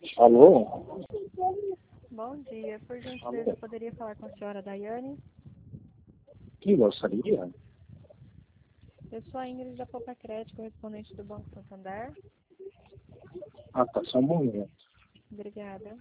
Alô? Bom dia. Por gentileza, eu poderia falar com a senhora Daiane? Quem gostaria? Eu sou a Ingrid da Poupa Crédito, correspondente do Banco Santander. Ah, tá, só um momento. Obrigada.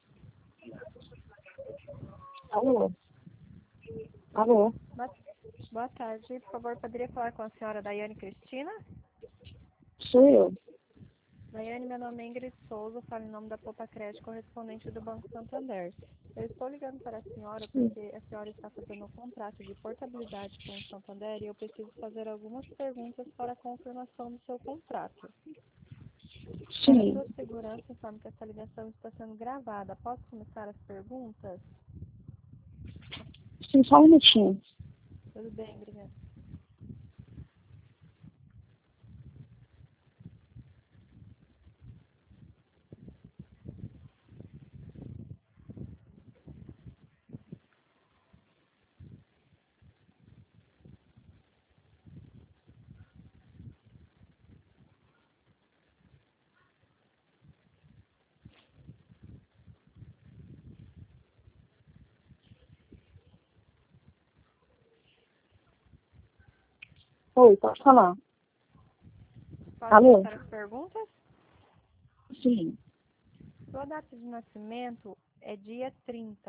Alô? Alô? Boa tarde. Por favor, poderia falar com a senhora Daiane Cristina? Sou eu. Daiane, meu nome é Ingrid Souza, falo em nome da Poupa Crédito, correspondente do Banco Santander. Eu estou ligando para a senhora porque a senhora está fazendo um contrato de portabilidade com o Santander e eu preciso fazer algumas perguntas para a confirmação do seu contrato. Para Sim. sua segurança, informe que essa ligação está sendo gravada. Posso começar as perguntas? Sim, só um minutinho. Tudo bem, obrigada. Oi, pode falar. Posso Alô? começar as perguntas? Sim. Sua data de nascimento é dia 30.